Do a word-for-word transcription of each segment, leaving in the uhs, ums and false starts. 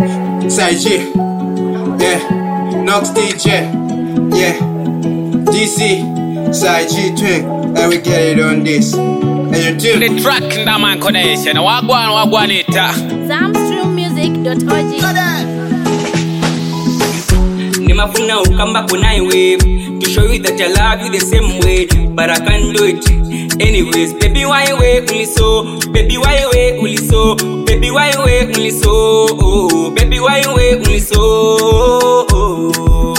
Side G, yeah, Nox D J, yeah, D C, Side G twin, and we get it on this. And you do the track in that man connection. Wagwan, wagwan it. Zamstream music dot org. Nimafuna ukamba kunaiwe to show you that I love you the same way, but I can't do it. Anyways, baby, why you wait only so? Baby, why you wait only so? Baby, why you wait only so? Oh, baby, why you wait only so? Oh.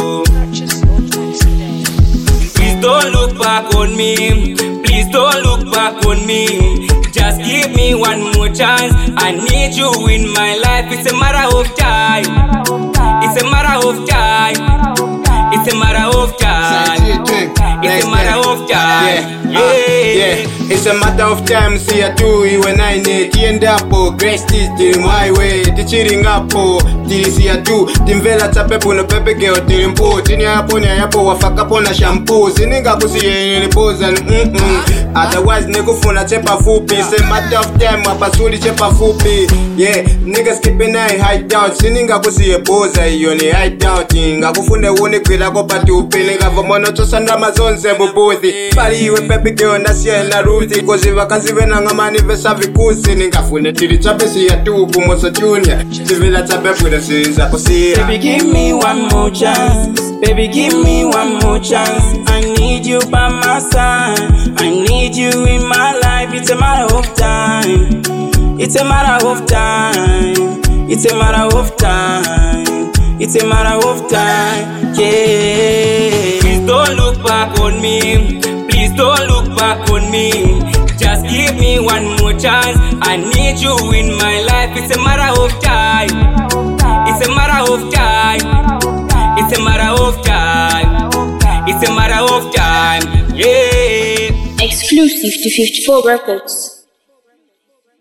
Please don't look back on me. Please don't look back on me. Just give me one more chance. I need you in my life. It's a matter of time. It's a matter of time. It's a matter of time. It's a matter of time. Yeah, uh, yeah. It's a matter of time. See I do you when I need. End up, grace this till my way. The cheating up, this see I do. Timvela tapepo no pepe girl till impo. Tini hapo ni hapo wafaka pona shampoo. Sininga kusi yeni pose and mm mm. Otherwise nigga funa chepa fupi. It's a matter of time. Wapasuli chepa fupi. Yeah, niggas keeping I hide out. Sininga kusi ye pose yoni hide out. Inga kufune wone kwila kopa tupi. Nigga vomono chosanda mazonze mbubuthi. Pali iwe pepe girl nasiya na ruthi. Kozi vakazi vena ngamani vesa vikusi. Ninga fune tiri chape siya tu kumoso junior. Sivila chape pwede siriza kusiya. Baby, give me one more chance. Baby, give me one more chance. I need you by my side. I need you in my life. It's a matter of time. It's a matter of time. It's a matter of time. It's a matter of time. Yeah. Please don't look back on me. Please don't look back on me. Just give me one more chance. I need you in my life. It's a matter of time. It's a matter of time. It's a matter of time. It's a matter of time. Yeah. Exclusive to fifty-four Records.